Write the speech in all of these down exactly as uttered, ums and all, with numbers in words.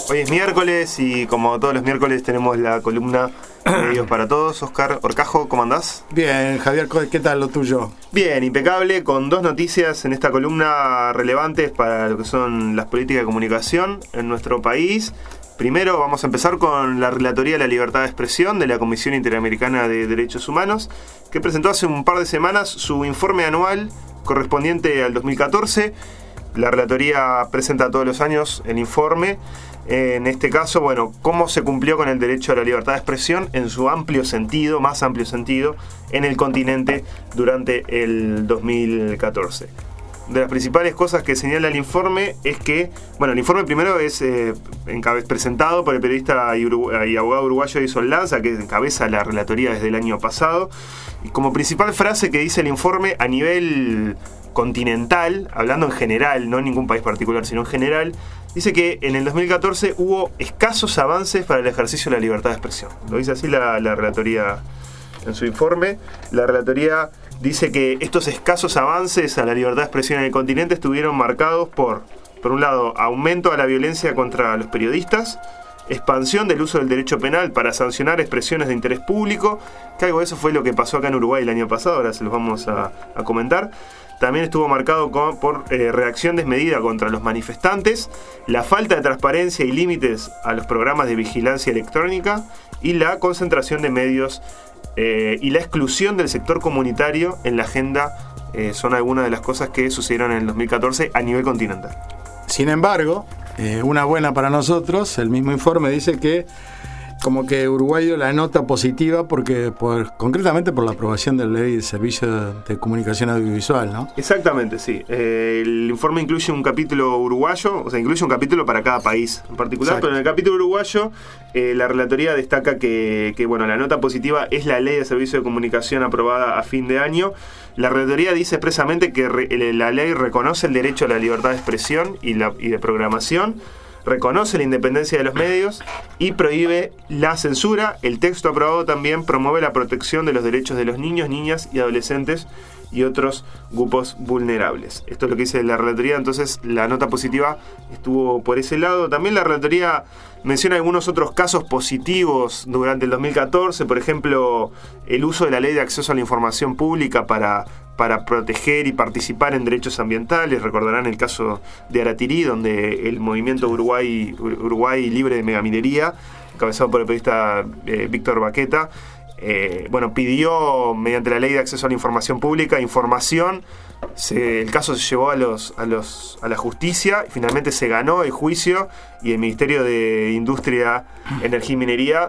Hoy es miércoles y como todos los miércoles tenemos la columna Medios para Todos. Oscar Horcajo, ¿cómo andás? Bien, Javier, ¿qué tal lo tuyo? Bien, impecable, con dos noticias en esta columna relevantes para lo que son las políticas de comunicación en nuestro país. Primero vamos a empezar con la Relatoría de la Libertad de Expresión de la Comisión Interamericana de Derechos Humanos, que presentó hace un par de semanas su informe anual correspondiente al dos mil catorce. La Relatoría presenta todos los años el informe. En este caso, bueno, cómo se cumplió con el derecho a la libertad de expresión en su amplio sentido, más amplio sentido, en el continente durante el dos mil catorce. De las principales cosas que señala el informe es que, bueno, el informe primero es eh, presentado por el periodista y, urugu- y abogado uruguayo Edison Lanza, que encabeza la relatoría desde el año pasado. Y como principal frase que dice el informe a nivel continental, hablando en general, no en ningún país particular, sino en general, dice que en el dos mil catorce hubo escasos avances para el ejercicio de la libertad de expresión. Lo dice así la, la relatoría en su informe. La relatoría dice que estos escasos avances a la libertad de expresión en el continente estuvieron marcados por, por un lado, aumento a la violencia contra los periodistas, expansión del uso del derecho penal para sancionar expresiones de interés público, que algo de eso fue lo que pasó acá en Uruguay el año pasado, ahora se los vamos a, a comentar. También estuvo marcado con, por eh, reacción desmedida contra los manifestantes, la falta de transparencia y límites a los programas de vigilancia electrónica y la concentración de medios eh, y la exclusión del sector comunitario en la agenda. Eh, son algunas de las cosas que sucedieron en el dos mil catorce a nivel continental. Sin embargo, eh, una buena para nosotros, el mismo informe dice que como que Uruguay dio la nota positiva porque por, concretamente por la aprobación de la ley de servicio de comunicación audiovisual, ¿no? Exactamente, sí. Eh, el informe incluye un capítulo uruguayo, o sea, incluye un capítulo para cada país en particular. Exacto. Pero en el capítulo uruguayo eh, la relatoría destaca que, que bueno, la nota positiva es la ley de servicio de comunicación aprobada a fin de año. La relatoría dice expresamente que re, la ley reconoce el derecho a la libertad de expresión y, la, y de programación, reconoce la independencia de los medios y prohíbe la censura. El texto aprobado también promueve la protección de los derechos de los niños, niñas y adolescentes y otros grupos vulnerables. Esto es lo que dice la relatoría, entonces la nota positiva estuvo por ese lado. También la relatoría menciona algunos otros casos positivos durante el dos mil catorce, por ejemplo, el uso de la ley de acceso a la información pública para para proteger y participar en derechos ambientales. Recordarán el caso de Aratirí, donde el movimiento Uruguay, Uruguay Libre de Megaminería, encabezado por el periodista eh, Víctor Baqueta, eh, bueno, pidió mediante la ley de acceso a la información pública información. Se, el caso se llevó a, los, a, los, a la justicia y finalmente se ganó el juicio y el Ministerio de Industria, Energía y Minería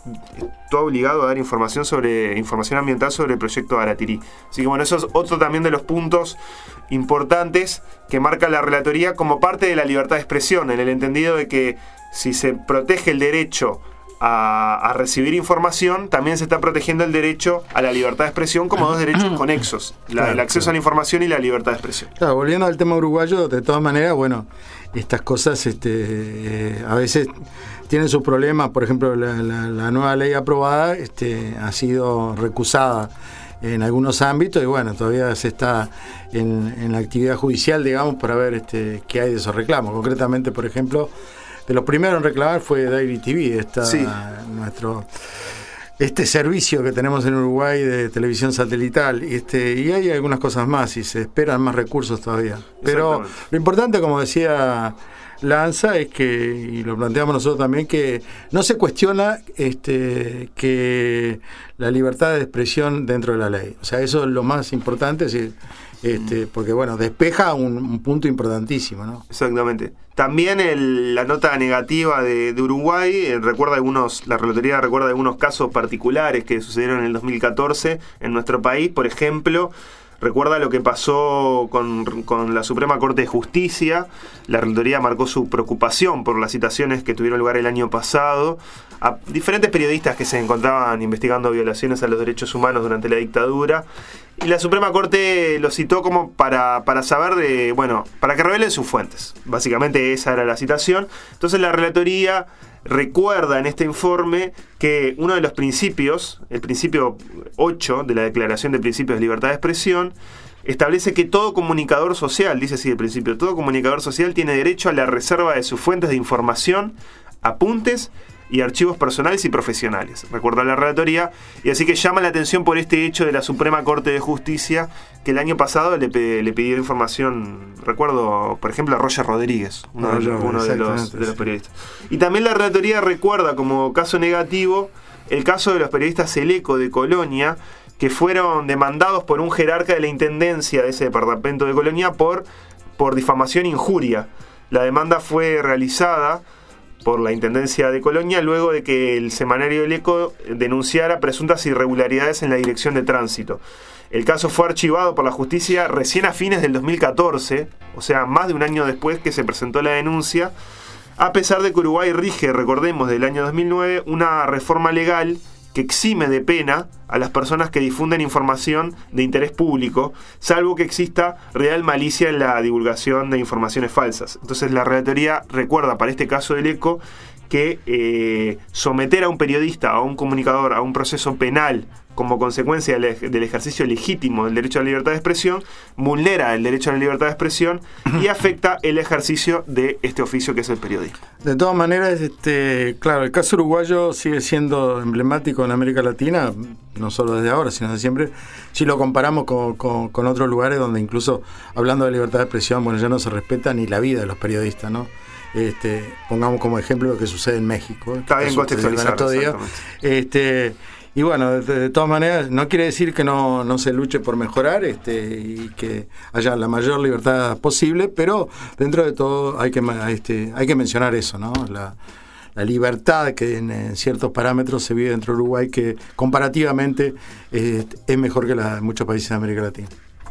todo obligado a dar información sobre información ambiental sobre el proyecto Aratirí. Así que bueno, eso es otro también de los puntos importantes que marca la relatoría como parte de la libertad de expresión, en el entendido de que si se protege el derecho a, a recibir información, también se está protegiendo el derecho a la libertad de expresión como dos derechos conexos, la, claro, el acceso claro. a la información y la libertad de expresión. Claro, volviendo al tema uruguayo, de todas maneras, bueno, estas cosas este, eh, a veces tienen sus problemas. Por ejemplo, la, la, la nueva ley aprobada este, ha sido recusada en algunos ámbitos y bueno, todavía se está en, en la actividad judicial, digamos, para ver este, qué hay de esos reclamos. Concretamente, por ejemplo, de los primeros en reclamar fue Daily T V, esta, sí. nuestro, este servicio que tenemos en Uruguay de televisión satelital. Este, y hay algunas cosas más y se esperan más recursos todavía. Pero lo importante, como decía Lanza, es que, y lo planteamos nosotros también, que no se cuestiona este, que la libertad de expresión dentro de la ley. O sea, eso es lo más importante, es, este, porque bueno, despeja un, un punto importantísimo, ¿no? Exactamente. También el, la nota negativa de, de Uruguay eh, recuerda algunos, la relatoría recuerda algunos casos particulares que sucedieron en el dos mil catorce en nuestro país. Por ejemplo, recuerda lo que pasó con, con la Suprema Corte de Justicia. La relatoría marcó su preocupación por las citaciones que tuvieron lugar el año pasado a diferentes periodistas que se encontraban investigando violaciones a los derechos humanos durante la dictadura. Y la Suprema Corte lo citó como para, para saber de, bueno, para que revelen sus fuentes. Básicamente esa era la citación. Entonces la relatoría recuerda en este informe que uno de los principios, el principio ocho de la Declaración de Principios de Libertad de Expresión, establece que todo comunicador social, dice así al principio, todo comunicador social tiene derecho a la reserva de sus fuentes de información, apuntes y archivos personales y profesionales, recuerda la relatoría, y así que llama la atención por este hecho de la Suprema Corte de Justicia, que el año pasado le, le pidió información, recuerdo, por ejemplo, a Roger Rodríguez, uno, no, de, yo, uno de, los, de los sí. periodistas. Y también la relatoría recuerda como caso negativo el caso de los periodistas Eleco de Colonia, que fueron demandados por un jerarca de la intendencia de ese departamento de Colonia por, por difamación e injuria. La demanda fue realizada por la Intendencia de Colonia luego de que el semanario El Eco denunciara presuntas irregularidades en la dirección de tránsito. El caso fue archivado por la justicia recién a fines del dos mil catorce, o sea, más de un año después que se presentó la denuncia, a pesar de que Uruguay rige, recordemos, del año dos mil nueve, una reforma legal que exime de pena a las personas que difunden información de interés público, salvo que exista real malicia en la divulgación de informaciones falsas. Entonces la relatoría recuerda para este caso del Eco que eh, someter a un periodista, a un comunicador, a un proceso penal como consecuencia del, del ejercicio legítimo del derecho a la libertad de expresión, vulnera el derecho a la libertad de expresión y afecta el ejercicio de este oficio que es el periodismo. De todas maneras, este, claro, el caso uruguayo sigue siendo emblemático en América Latina, no solo desde ahora, sino desde siempre, si lo comparamos con, con, con otros lugares donde incluso, hablando de libertad de expresión, bueno, ya no se respeta ni la vida de los periodistas, ¿no? Este, pongamos como ejemplo lo que sucede en México. Está bien contextualizar. Este, y bueno, de, de todas maneras, no quiere decir que no, no se luche por mejorar este, y que haya la mayor libertad posible, pero dentro de todo hay que, este, hay que mencionar eso, ¿no? La, la libertad que en, en ciertos parámetros se vive dentro de Uruguay, que comparativamente eh, es mejor que la de muchos países de América Latina.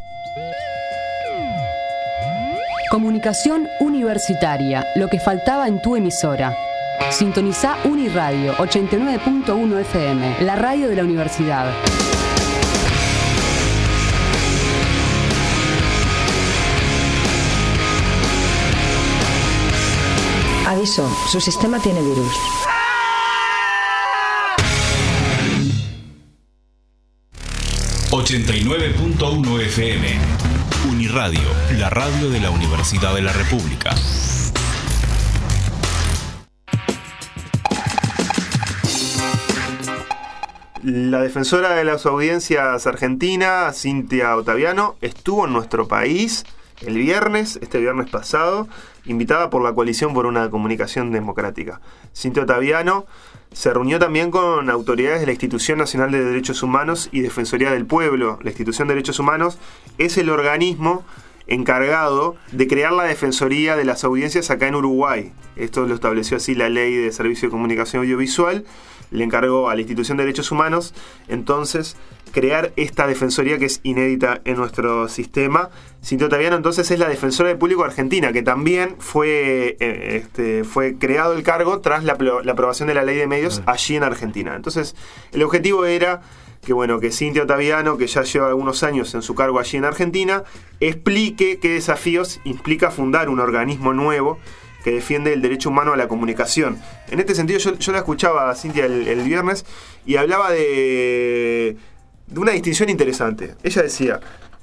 Comunicación universitaria, lo que faltaba en tu emisora. Sintonizá Uniradio ochenta y nueve punto uno F M, la radio de la universidad. Aviso, su sistema tiene virus. ochenta y nueve punto uno F M. Uniradio, la radio de la Universidad de la República. La defensora de las audiencias argentina, Cintia Ottaviano, estuvo en nuestro país el viernes, este viernes pasado, invitada por la Coalición por una Comunicación Democrática. Cintia Ottaviano se reunió también con autoridades de la Institución Nacional de Derechos Humanos y Defensoría del Pueblo. La Institución de Derechos Humanos es el organismo encargado de crear la Defensoría de las Audiencias acá en Uruguay. Esto lo estableció así la Ley de Servicio de Comunicación Audiovisual. Le encargó a la Institución de Derechos Humanos, entonces, crear esta defensoría que es inédita en nuestro sistema. Cintia Ottaviano, entonces, es la defensora del público argentina, que también fue, eh, este, fue creado el cargo tras la, la aprobación de la ley de medios allí en Argentina. Entonces, el objetivo era que, bueno, que Cintia Ottaviano, que ya lleva algunos años en su cargo allí en Argentina, explique qué desafíos implica fundar un organismo nuevo que defiende el derecho humano a la comunicación. En este sentido, yo, yo la escuchaba a Cintia el, el viernes y hablaba de, de una distinción interesante. Ella decía,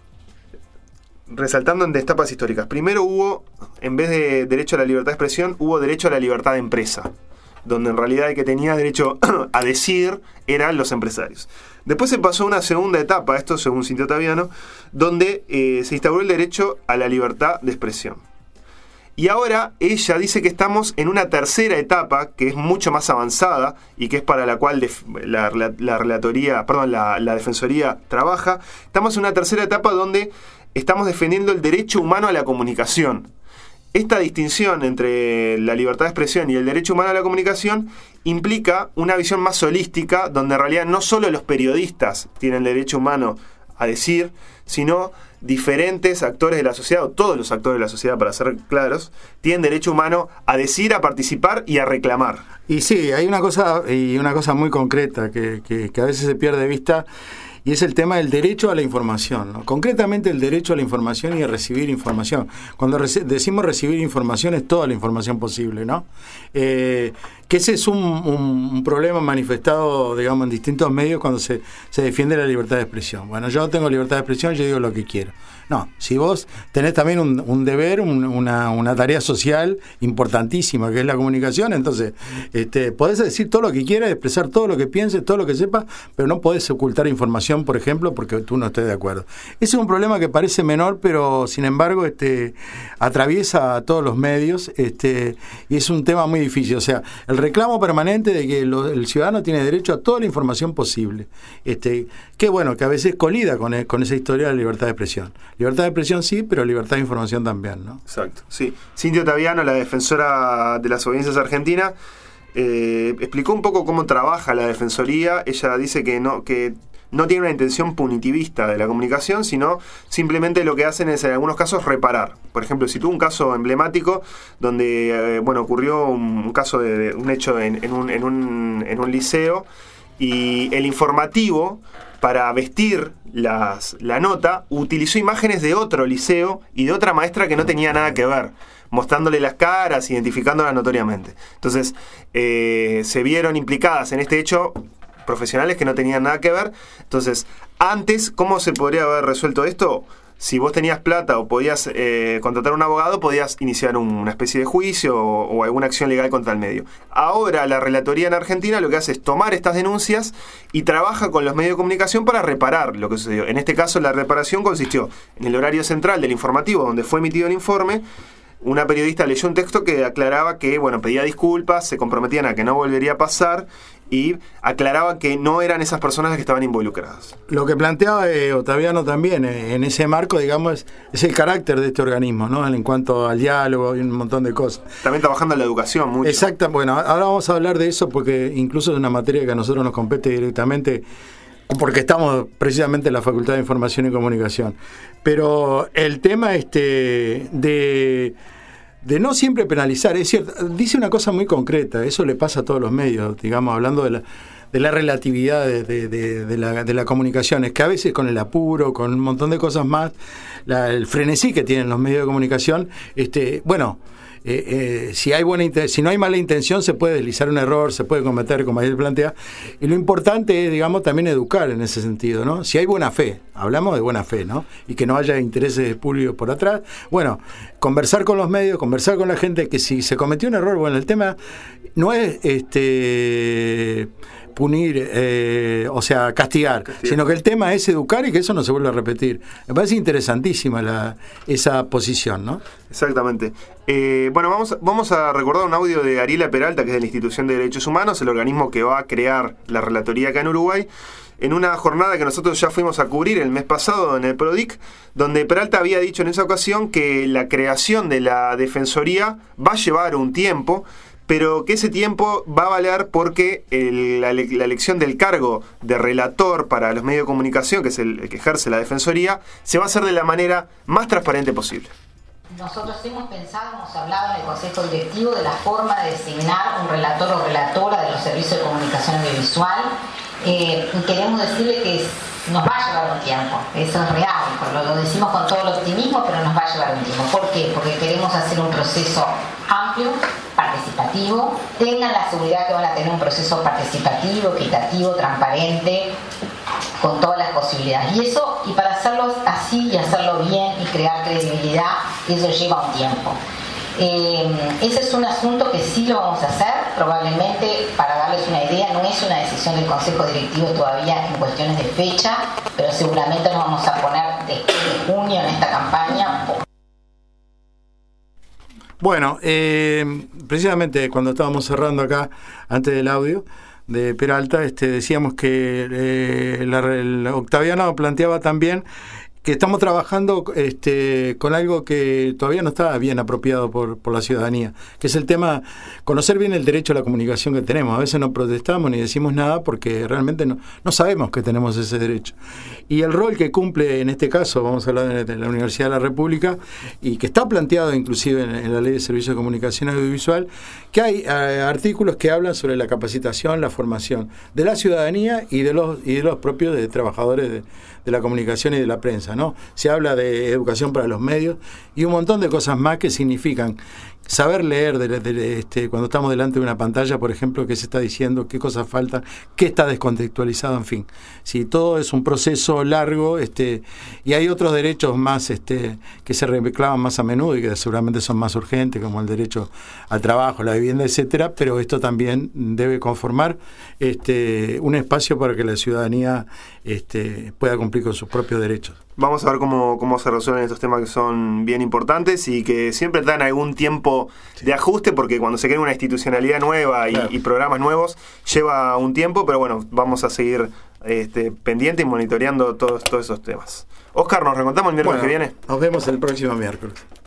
resaltando en etapas históricas, primero hubo, en vez de derecho a la libertad de expresión, hubo derecho a la libertad de empresa, donde en realidad el que tenía derecho a decir eran los empresarios. Después se pasó a una segunda etapa, esto según Cintia Ottaviano, donde eh, se instauró el derecho a la libertad de expresión. Y ahora ella dice que estamos en una tercera etapa que es mucho más avanzada y que es para la cual def- la, la, la relatoría, perdón, la, la defensoría trabaja. Estamos en una tercera etapa donde estamos defendiendo el derecho humano a la comunicación. Esta distinción entre la libertad de expresión y el derecho humano a la comunicación implica una visión más holística, donde en realidad no solo los periodistas tienen derecho humano a decir, sino diferentes actores de la sociedad, o todos los actores de la sociedad, para ser claros, tienen derecho humano a decir, a participar y a reclamar. Y sí, hay una cosa, y una cosa muy concreta que, que, que a veces se pierde de vista, y es el tema del derecho a la información, ¿no? Concretamente el derecho a la información y a recibir información. Cuando reci- decimos recibir información es toda la información posible, ¿no? Eh, que ese es un, un, un problema manifestado, digamos, en distintos medios cuando se, se defiende la libertad de expresión. Bueno, yo tengo libertad de expresión, yo digo lo que quiero. No, si vos tenés también un, un deber, un, una, una tarea social importantísima, que es la comunicación, entonces este, podés decir todo lo que quieras, expresar todo lo que pienses, todo lo que sepas, pero no podés ocultar información, por ejemplo, porque tú no estés de acuerdo. Ese es un problema que parece menor, pero sin embargo este, atraviesa a todos los medios este, y es un tema muy difícil. O sea, el reclamo permanente de que lo, el ciudadano tiene derecho a toda la información posible. Este, que bueno, que a veces colida con, con esa historia de la libertad de expresión. Libertad de expresión sí, pero libertad de información también, ¿no? Exacto, sí. Cintia Ottaviano, la defensora de las audiencias argentinas, eh, explicó un poco cómo trabaja la Defensoría. Ella dice que no, que no tiene una intención punitivista de la comunicación, sino simplemente lo que hacen es en algunos casos reparar. Por ejemplo, si tuvo un caso emblemático donde eh, bueno, ocurrió un, un caso de, de un hecho en, en, un, en, un, en un liceo, y el informativo, para vestir las, la nota, utilizó imágenes de otro liceo y de otra maestra que no tenía nada que ver, mostrándole las caras, identificándolas notoriamente. Entonces, eh, se vieron implicadas en este hecho profesionales que no tenían nada que ver. Entonces, antes, ¿cómo se podría haber resuelto esto? Si vos tenías plata o podías eh, contratar a un abogado, podías iniciar un, una especie de juicio o, o alguna acción legal contra el medio. Ahora la Relatoría en Argentina lo que hace es tomar estas denuncias y trabaja con los medios de comunicación para reparar lo que sucedió. En este caso, la reparación consistió en el horario central del informativo donde fue emitido el informe. Una periodista leyó un texto que aclaraba que, bueno, pedía disculpas, se comprometían a que no volvería a pasar y aclaraba que no eran esas personas las que estaban involucradas. Lo que planteaba eh, Ottaviano también, eh, en ese marco, digamos, es el carácter de este organismo, ¿no? En cuanto al diálogo y un montón de cosas. También trabajando en la educación mucho. Exacto, bueno, ahora vamos a hablar de eso porque incluso es una materia que a nosotros nos compete directamente, porque estamos precisamente en la Facultad de Información y Comunicación. Pero el tema este de... de no siempre penalizar, es cierto, dice una cosa muy concreta, eso le pasa a todos los medios, digamos, hablando de la, de la relatividad de, de, de, de, la, de la comunicación, es que a veces con el apuro, con un montón de cosas más, la, el frenesí que tienen los medios de comunicación, este, bueno, eh, eh, si hay buena si no hay mala intención se puede deslizar un error, se puede cometer, como ayer plantea, y lo importante es, digamos, también educar en ese sentido, ¿no? Si hay buena fe, hablamos de buena fe, ¿no? Y que no haya intereses públicos por atrás, bueno, conversar con los medios, conversar con la gente, que si se cometió un error, bueno, el tema no es este punir, eh, o sea, castigar, castigar, sino que el tema es educar y que eso no se vuelva a repetir. Me parece interesantísima la, esa posición, ¿no? Exactamente. Eh, bueno, vamos, vamos a recordar un audio de Ariela Peralta, que es de la Institución de Derechos Humanos, el organismo que va a crear la relatoría acá en Uruguay, en una jornada que nosotros ya fuimos a cubrir el mes pasado en el PRODIC, donde Peralta había dicho en esa ocasión que la creación de la Defensoría va a llevar un tiempo, pero que ese tiempo va a valer porque el, la, la elección del cargo de relator para los medios de comunicación, que es el, el que ejerce la Defensoría, se va a hacer de la manera más transparente posible. Nosotros hemos pensado, hemos hablado en el Consejo Directivo de la forma de designar un relator o relatora de los servicios de comunicación audiovisual. Eh, y queremos decirle que nos va a llevar un tiempo, eso es real, lo, lo decimos con todo el optimismo, pero nos va a llevar un tiempo. ¿Por qué? Porque queremos hacer un proceso amplio, participativo, tengan la seguridad que van a tener un proceso participativo, equitativo, transparente, con todas las posibilidades. Y eso, y para hacerlo así y hacerlo bien y crear credibilidad, eso lleva un tiempo. Eh, ese es un asunto que sí lo vamos a hacer, probablemente, para darles una idea, no es una decisión del Consejo Directivo todavía en cuestiones de fecha, pero seguramente nos vamos a poner después de junio en esta campaña. Bueno, eh, precisamente cuando estábamos cerrando acá, antes del audio de Peralta, este, decíamos que eh, la, el Ottaviano planteaba también que estamos trabajando este, con algo que todavía no está bien apropiado por, por la ciudadanía, que es el tema, conocer bien el derecho a la comunicación que tenemos. A veces no protestamos ni decimos nada porque realmente no, no sabemos que tenemos ese derecho. Y el rol que cumple en este caso, vamos a hablar de, de la Universidad de la República, y que está planteado inclusive en, en la Ley de Servicios de Comunicación Audiovisual, que hay eh, artículos que hablan sobre la capacitación, la formación de la ciudadanía y de los, y de los propios de trabajadores de, de la comunicación y de la prensa, ¿no? Se habla de educación para los medios y un montón de cosas más que significan saber leer de, de, de, este, cuando estamos delante de una pantalla, por ejemplo, qué se está diciendo, qué cosas faltan, qué está descontextualizado, en fin. Si todo es un proceso largo, este, y hay otros derechos más este, que se reclaman más a menudo y que seguramente son más urgentes, como el derecho al trabajo, la vivienda, etcétera, pero esto también debe conformar este, un espacio para que la ciudadanía este, pueda cumplir con sus propios derechos. Vamos a ver cómo, cómo se resuelven estos temas que son bien importantes y que siempre dan algún tiempo de ajuste, porque cuando se crea una institucionalidad nueva y, claro. y programas nuevos, lleva un tiempo, pero bueno, vamos a seguir este, pendiente y monitoreando todos, todos esos temas. Oscar, nos reencontramos el miércoles bueno, que viene. Nos vemos el próximo miércoles.